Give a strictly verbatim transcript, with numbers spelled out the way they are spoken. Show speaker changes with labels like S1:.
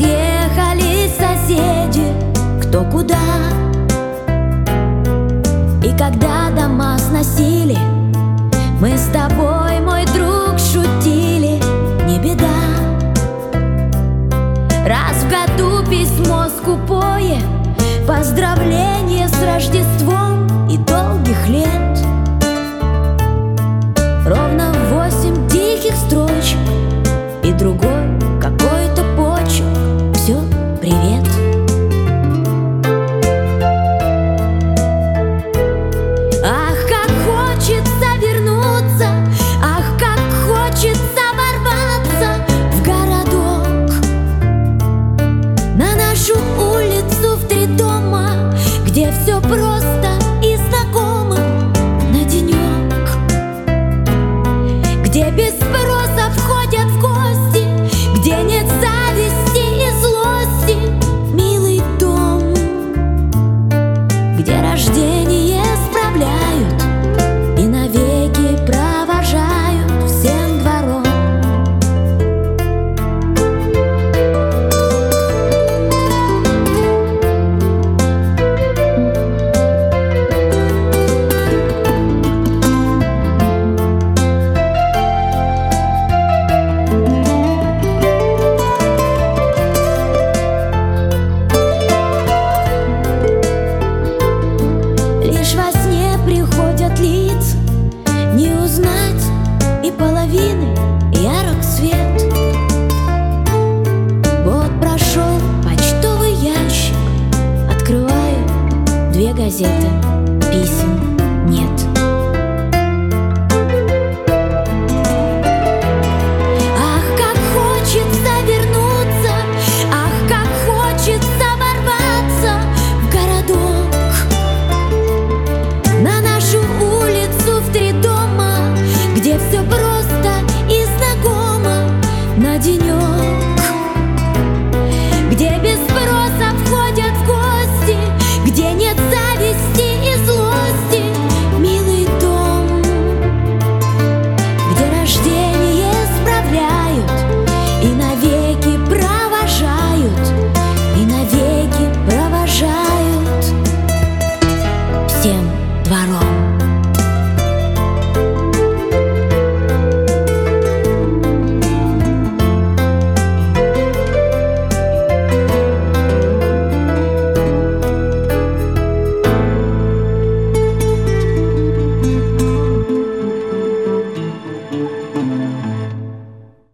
S1: разъехались соседи кто куда. И когда дома сносили, мы с тобой, мой друг, шутили, не беда. Раз в году письмо скупое, поздравление с Рождеством и долгих лет. Ровно восемь тихих строчек и другой какой-то почерк. Все, привет. Ах, как хочется вернуться, ах, как хочется ворваться в городок, на нашу улицу в три дома, где все просто и знакомо на денек, где без спроса входят в гости, где нет зависти и злости. Милый дом, где рождение справляют и навеки провожают всем двором. Лишь во сне приходят лица, не узнать и половины ярок свет. Вот прошел почтовый ящик, открываю две газеты писем.